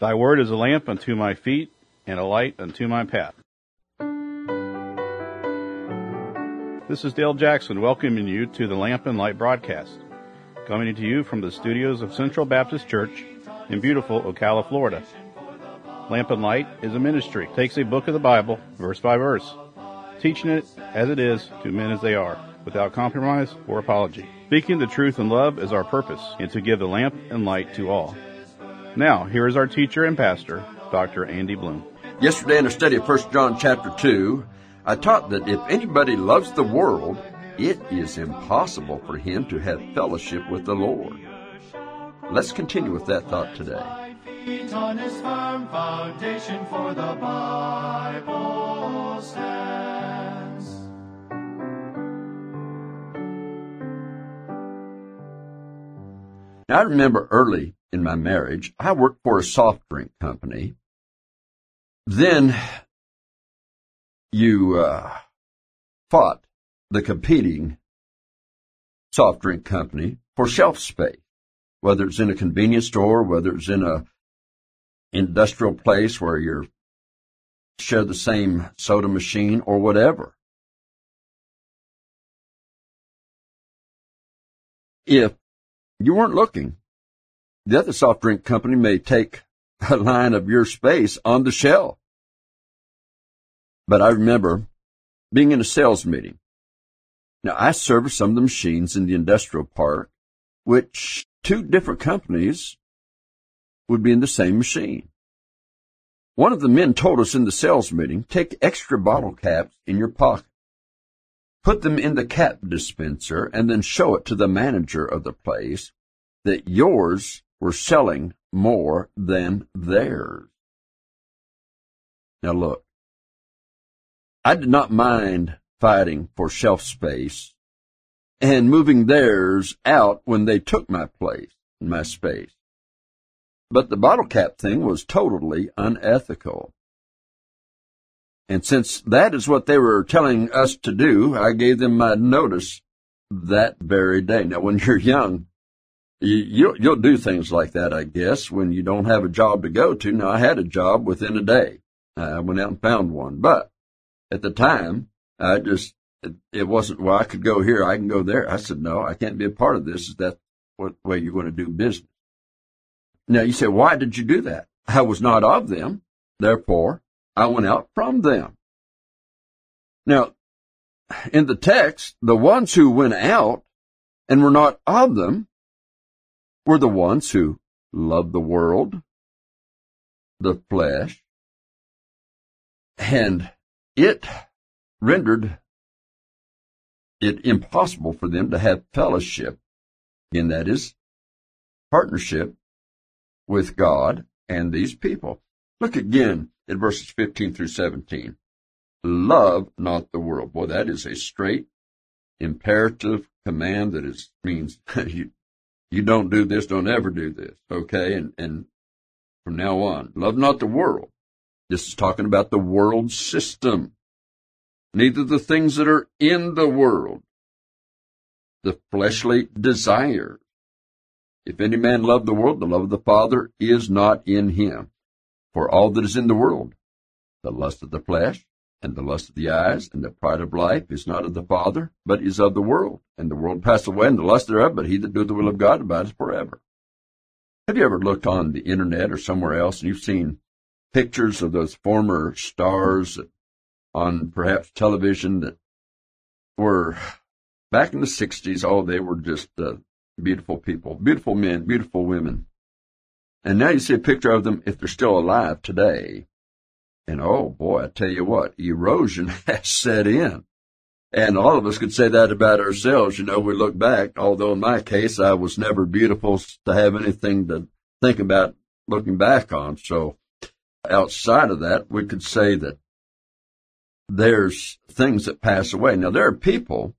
Thy word is a lamp unto my feet and a light unto my path. This is Dale Jackson welcoming you to the Lamp and Light broadcast, coming to you from the studios of Central Baptist Church in beautiful Ocala, Florida. Lamp and Light is a ministry. It takes a book of the Bible, verse by verse, teaching it as it is to men as they are, without compromise or apology. Speaking the truth in love is our purpose, and to give the lamp and light to all. Now, here is our teacher and pastor, Dr. Andy Bloom. Yesterday in a study of 1 John chapter 2, I taught that if anybody loves the world, it is impossible for him to have fellowship with the Lord. Let's continue with that thought today. On his firm foundation, for the Bible stands. Now, I remember early in my marriage, I worked for a soft drink company. Then you fought the competing soft drink company for shelf space, whether it's in a convenience store, whether it's in a industrial place where you share the same soda machine or whatever. If you weren't looking, the other soft drink company may take a line of your space on the shelf. But I remember being in a sales meeting. Now, I serviced some of the machines in the industrial park, which two different companies would be in the same machine. One of the men told us in the sales meeting, take extra bottle caps in your pocket, put them in the cap dispenser, and then show it to the manager of the place that yours were selling more than theirs. Now look, I did not mind fighting for shelf space and moving theirs out when they took my place, my space. But the bottle cap thing was totally unethical. And since that is what they were telling us to do, I gave them my notice that very day. Now, when you're young, you'll do things like that, I guess, when you don't have a job to go to. Now, I had a job within a day. I went out and found one. But at the time, it wasn't, well, I could go here, I can go there. I said, no, I can't be a part of this. Is that what way you're going to do business? Now, you say, why did you do that? I was not of them. Therefore, I went out from them. Now, in the text, the ones who went out and were not of them were the ones who loved the world, the flesh, and it rendered it impossible for them to have fellowship, and that is partnership with God and these people. Look again at verses 15 through 17. Love not the world. Boy, that is a straight imperative command that means you don't do this, don't ever do this, okay? And from now on, love not the world. This is talking about the world system. Neither the things that are in the world, the fleshly desires. If any man love the world, the love of the Father is not in him. For all that is in the world, the lust of the flesh, and the lust of the eyes, and the pride of life is not of the Father, but is of the world. And the world passeth away, and the lust thereof, but he that doeth the will of God abideth forever. Have you ever looked on the internet or somewhere else, and you've seen pictures of those former stars on perhaps television that were back in the 60s? Oh, they were just beautiful people, beautiful men, beautiful women. And now you see a picture of them if they're still alive today. And oh boy, I tell you what, erosion has set in. And all of us could say that about ourselves. You know, we look back, although in my case, I was never beautiful to have anything to think about looking back on. So outside of that, we could say that there's things that pass away. Now, there are people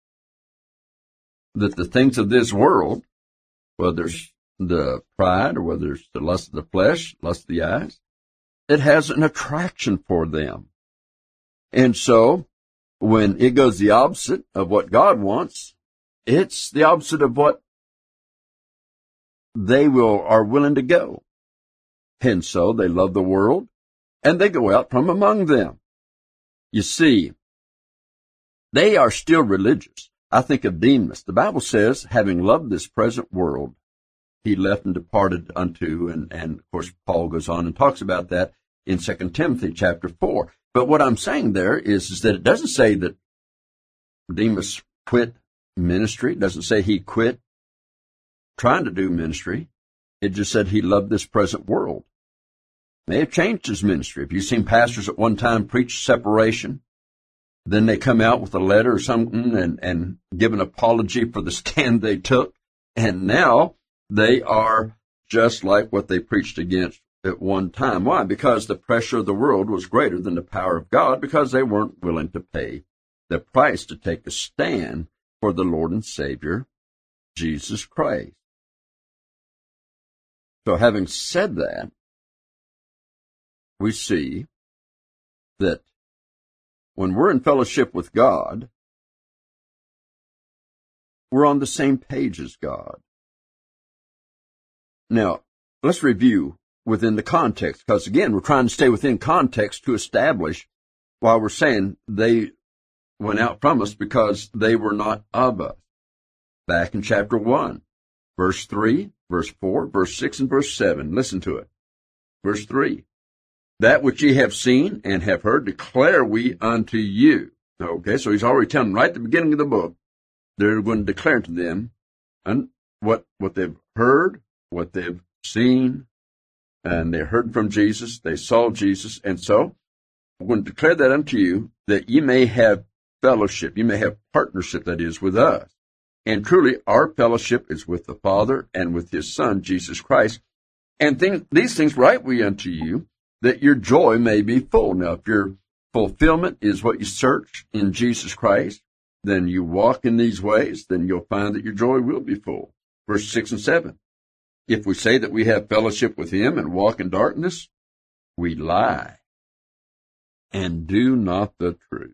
that the things of this world, whether it's the pride or whether it's the lust of the flesh, lust of the eyes, it has an attraction for them. And so when it goes the opposite of what God wants, it's the opposite of what they are willing to go. And so they love the world, and they go out from among them. You see, they are still religious. I think of Demas. The Bible says, having loved this present world, he left and departed unto, and of course Paul goes on and talks about that in 2 Timothy chapter 4. But what I'm saying there is that it doesn't say that Demas quit ministry. It doesn't say he quit trying to do ministry. It just said he loved this present world. May have changed his ministry. If you've seen pastors at one time preach separation, then they come out with a letter or something and give an apology for the stand they took, and now they are just like what they preached against at one time. Why? Because the pressure of the world was greater than the power of God, because they weren't willing to pay the price to take a stand for the Lord and Savior, Jesus Christ. So having said that, we see that when we're in fellowship with God, we're on the same page as God. Now, let's review within the context, because again, we're trying to stay within context to establish why we're saying they went out from us because they were not of us. Back in chapter 1, verse 3, verse 4, verse 6, and verse 7. Listen to it. Verse 3. That which ye have seen and have heard declare we unto you. Okay, so he's already telling them right at the beginning of the book, they're going to declare to them what they've heard, what they've seen, and they heard from Jesus, they saw Jesus, and so we're going to declare that unto you, that ye may have fellowship, you may have partnership, that is, with us. And truly, our fellowship is with the Father and with His Son, Jesus Christ. And these things write we unto you, that your joy may be full. Now, if your fulfillment is what you search in Jesus Christ, then you walk in these ways, then you'll find that your joy will be full. Verse 6 and 7. If we say that we have fellowship with Him and walk in darkness, we lie and do not the truth.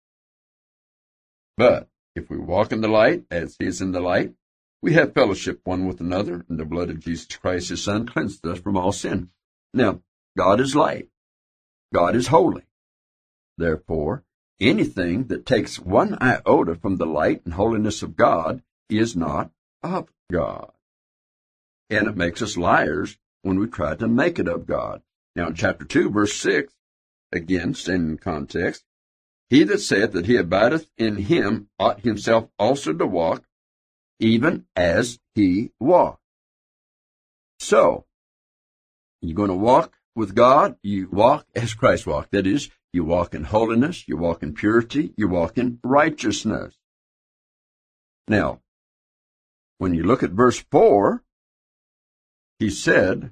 But if we walk in the light, as He is in the light, we have fellowship one with another, and the blood of Jesus Christ, His Son, cleanseth us from all sin. Now, God is light. God is holy. Therefore, anything that takes one iota from the light and holiness of God is not of God. And it makes us liars when we try to make it of God. Now, in chapter 2, verse 6, again, staying in context, he that saith that he abideth in Him ought himself also to walk, even as He walked. So, you're going to walk with God, you walk as Christ walked. That is, you walk in holiness, you walk in purity, you walk in righteousness. Now, when you look at verse 4, he said,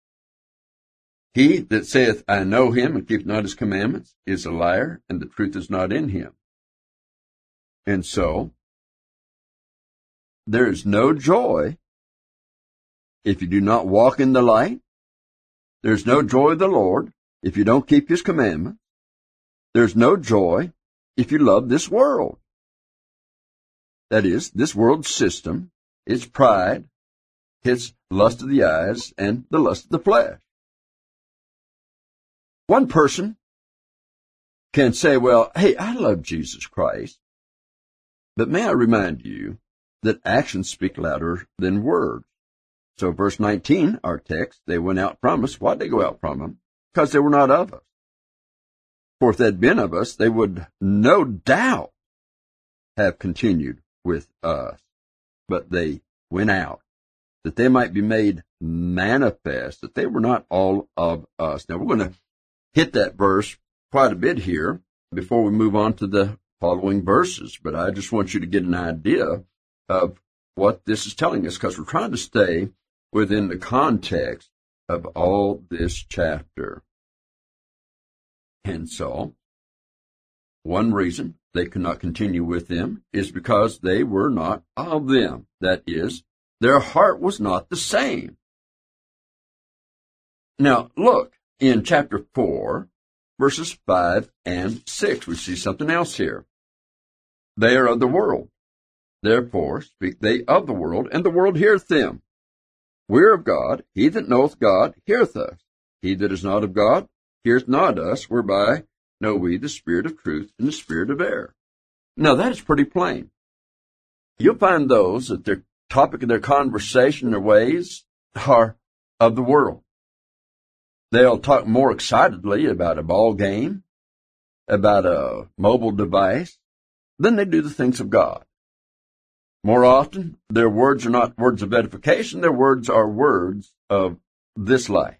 He that saith, I know Him, and keepeth not His commandments, is a liar, and the truth is not in him. And so, there is no joy if you do not walk in the light. There's no joy of the Lord if you don't keep His commandments. There's no joy if you love this world. That is, this world system, its pride, its lust of the eyes, and the lust of the flesh. One person can say, well, hey, I love Jesus Christ. But may I remind you that actions speak louder than words. So verse 19, our text, they went out from us. Why'd they go out from them? Because they were not of us. For if they'd been of us, they would no doubt have continued with us. But they went out, that they might be made manifest, that they were not all of us. Now, we're going to hit that verse quite a bit here before we move on to the following verses. But I just want you to get an idea of what this is telling us, because we're trying to stay within the context of all this chapter. And so, one reason they could not continue with them is because they were not of them. That is, their heart was not the same. Now, look, in chapter 4, verses 5 and 6, we see something else here. They are of the world. Therefore speak they of the world, and the world heareth them. We are of God. He that knoweth God heareth us. He that is not of God heareth not us, whereby know we the spirit of truth and the spirit of error. Now, that is pretty plain. You'll find those that their topic of their conversation, their ways, are of the world. They'll talk more excitedly about a ball game, about a mobile device, than they do the things of God. More often, their words are not words of edification, their words are words of this life.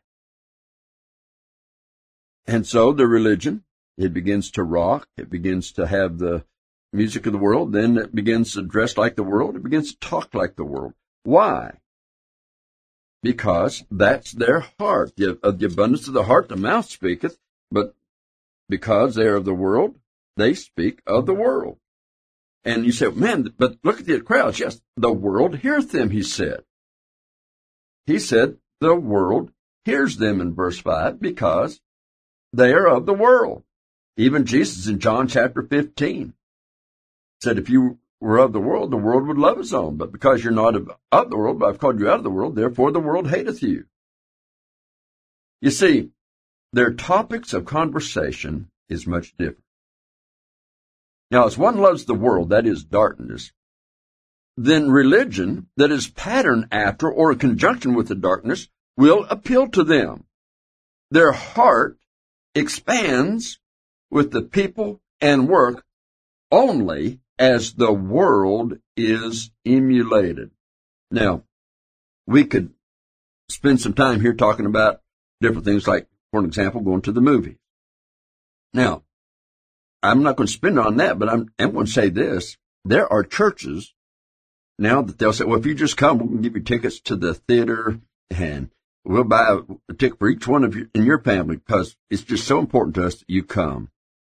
And so their religion, it begins to rock, it begins to have the music of the world, then it begins to dress like the world, it begins to talk like the world. Why? Because that's their heart. Of the abundance of the heart, the mouth speaketh, but because they are of the world, they speak of the world. And you say, man, but look at the crowds. Yes, the world heareth them, he said. He said the world hears them in verse 5 because they are of the world. Even Jesus in John chapter 15 said, if you were of the world would love his own. But because you're not of the world, but I've called you out of the world, therefore the world hateth you. You see, their topics of conversation is much different. Now, as one loves the world, that is darkness, then religion that is patterned after or in conjunction with the darkness will appeal to them. Their heart expands with the people and work only as the world is emulated. Now, we could spend some time here talking about different things like, for an example, going to the movies. Now, I'm not going to spend on that, but I'm going to say this. There are churches now that they'll say, well, if you just come, we'll give you tickets to the theater and we'll buy a ticket for each one of you in your family because it's just so important to us that you come.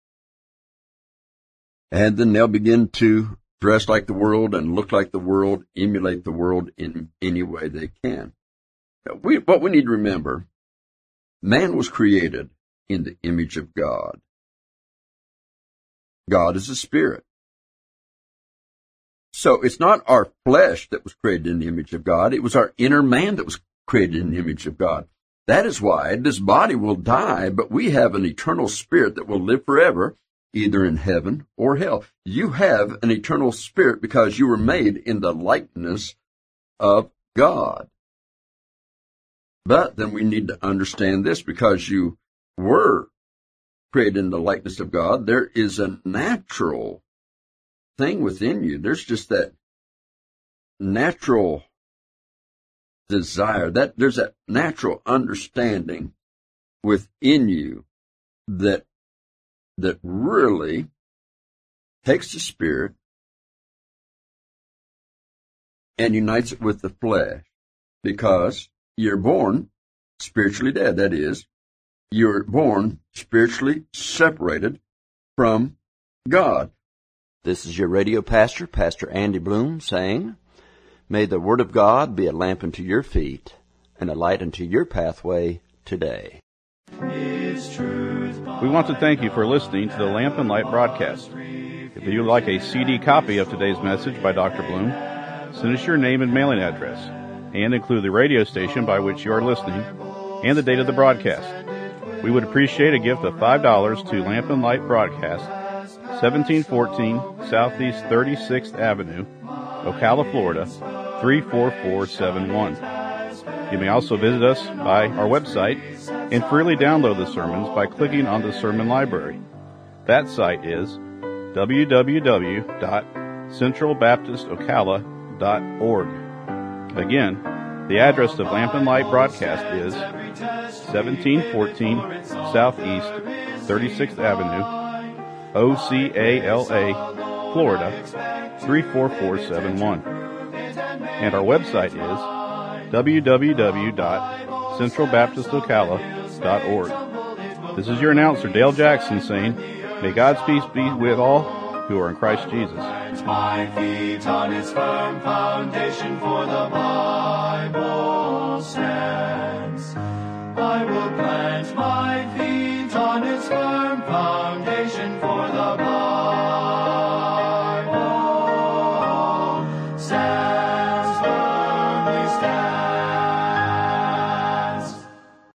And then they'll begin to dress like the world and look like the world, emulate the world in any way they can. What we need to remember, man was created in the image of God. God is a spirit. So it's not our flesh that was created in the image of God. It was our inner man that was created in the image of God. That is why this body will die, but we have an eternal spirit that will live forever, either in heaven or hell. You have an eternal spirit because you were made in the likeness of God. But then we need to understand this, because you were created in the likeness of God, there is a natural thing within you. There's just that natural desire, that there's that natural understanding within you that really takes the spirit and unites it with the flesh, because you're born spiritually dead. That is, you're born spiritually separated from God. This is your radio pastor, Pastor Andy Bloom, saying, may the Word of God be a lamp unto your feet and a light unto your pathway today. We want to thank you for listening to the Lamp and Light broadcast. If you'd like a CD copy of today's message by Dr. Bloom, send us your name and mailing address, and include the radio station by which you are listening and the date of the broadcast. We would appreciate a gift of $5 to Lamp and Light Broadcast, 1714 Southeast 36th Avenue, Ocala, Florida, 34471. You may also visit us by our website and freely download the sermons by clicking on the sermon library. That site is www.centralbaptistocala.org. Again, the address of Lamp and Light Broadcast is 1714 Southeast 36th Avenue, Ocala, Florida, 34471. And our website is www.centralbaptistocala.org. This is your announcer, Dale Jackson, saying, may God's peace be with all who are in Christ Jesus. My feet on its firm foundation, for the Bible stands. I will plant my feet on its firm foundation, for